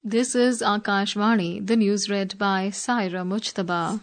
This is Akashvani, the news read by Saira Mujtaba.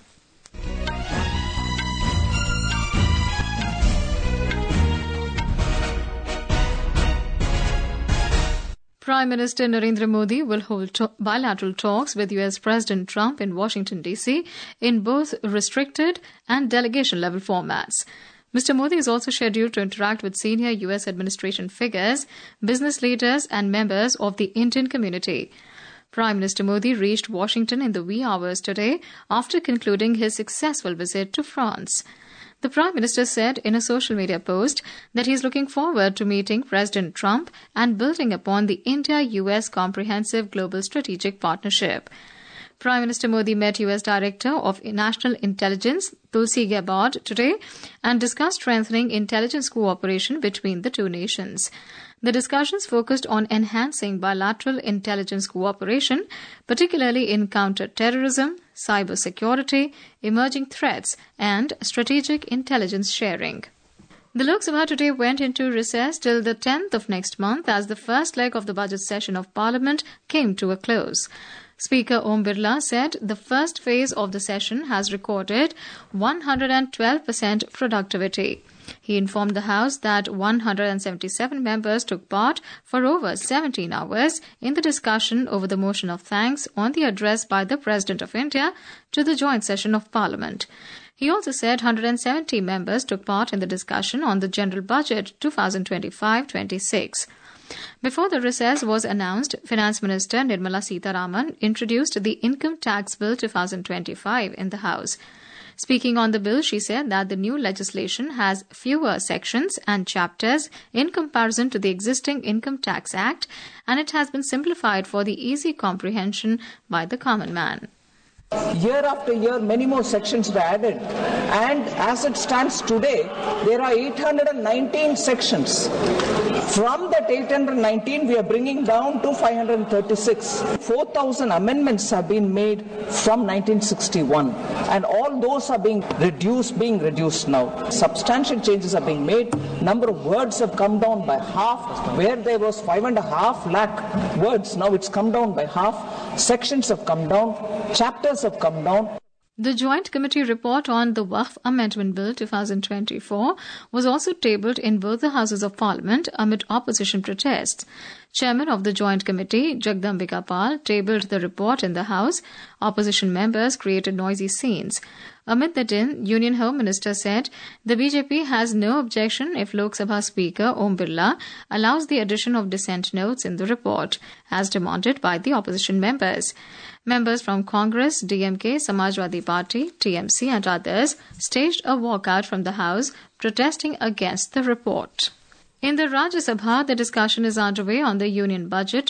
Prime Minister Narendra Modi will hold bilateral talks with US President Trump in Washington, D.C. in both restricted and delegation-level formats. Mr. Modi is also scheduled to interact with senior US administration figures, business leaders and members of the Indian community. Prime Minister Modi reached Washington in the wee hours today after concluding his successful visit to France. The Prime Minister said in a social media post that he is looking forward to meeting President Trump and building upon the India-US Comprehensive Global Strategic Partnership. Prime Minister Modi met US Director of National Intelligence Tulsi Gabbard today and discussed strengthening intelligence cooperation between the two nations. The discussions focused on enhancing bilateral intelligence cooperation, particularly in counter-terrorism, cybersecurity, emerging threats, and strategic intelligence sharing. The Lok Sabha today went into recess till the 10th of next month as the first leg of the budget session of Parliament came to a close. Speaker Om Birla said the first phase of the session has recorded 112% productivity. He informed the House that 177 members took part for over 17 hours in the discussion over the motion of thanks on the address by the President of India to the joint session of Parliament. He also said 170 members took part in the discussion on the General Budget 2025-26. Before the recess was announced, Finance Minister Nirmala Sitharaman introduced the Income Tax Bill 2025 in the House. Speaking on the bill, she said that the new legislation has fewer sections and chapters in comparison to the existing Income Tax Act, and it has been simplified for the easy comprehension by the common man. Year after year, many more sections were added, and as it stands today, there are 819 sections. From that 819, we are bringing down to 536. 4,000 amendments have been made from 1961, and all those are being reduced now. Substantial changes are being made. Number of words have come down by half. Where there was 5.5 lakh words, now it's come down by half. Sections have come down. Chapters have come down. The Joint Committee report on the Waqf Amendment Bill 2024 was also tabled in both the Houses of Parliament amid opposition protests. Chairman of the Joint Committee, Jagdambika Pal, tabled the report in the House. Opposition members created noisy scenes. Amid the din, Union Home Minister said the BJP has no objection if Lok Sabha Speaker Om Birla allows the addition of dissent notes in the report, as demanded by the opposition members. Members from Congress, DMK, Samajwadi Party, TMC and others staged a walkout from the House protesting against the report. In the Rajya Sabha, the discussion is underway on the Union Budget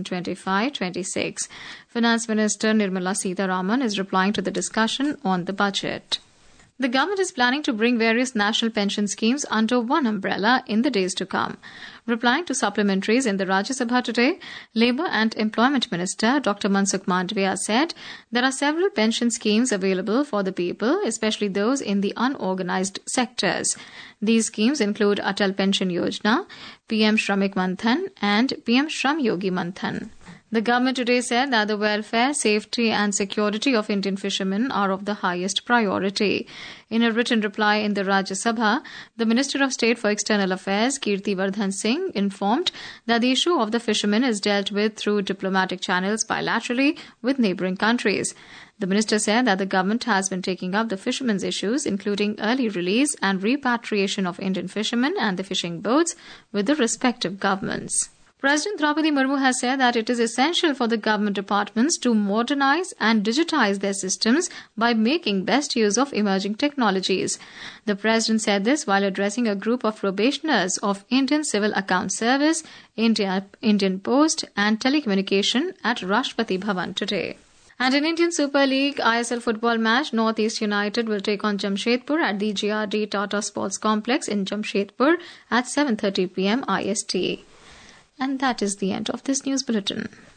2025-26. Finance Minister Nirmala Sitharaman is replying to the discussion on the budget. The government is planning to bring various national pension schemes under one umbrella in the days to come. Replying to supplementaries in the Rajya Sabha today, Labour and Employment Minister Dr. Mansukh Mandavia said there are several pension schemes available for the people, especially those in the unorganized sectors. These schemes include Atal Pension Yojana, PM Shramik Manthan and PM Shram Yogi Manthan. The government today said that the welfare, safety and security of Indian fishermen are of the highest priority. In a written reply in the Rajya Sabha, the Minister of State for External Affairs, Kirti Vardhan Singh, informed that the issue of the fishermen is dealt with through diplomatic channels bilaterally with neighbouring countries. The minister said that the government has been taking up the fishermen's issues, including early release and repatriation of Indian fishermen and the fishing boats, with the respective governments. President Draupadi Murmu has said that it is essential for the government departments to modernize and digitize their systems by making best use of emerging technologies. The President said this while addressing a group of probationers of Indian Civil Accounts Service, Indian Post and Telecommunication at Rashtrapati Bhavan today. And in Indian Super League ISL football match, North East United will take on Jamshedpur at the GRD Tata Sports Complex in Jamshedpur at 7:30 p.m. IST. And that is the end of this news bulletin.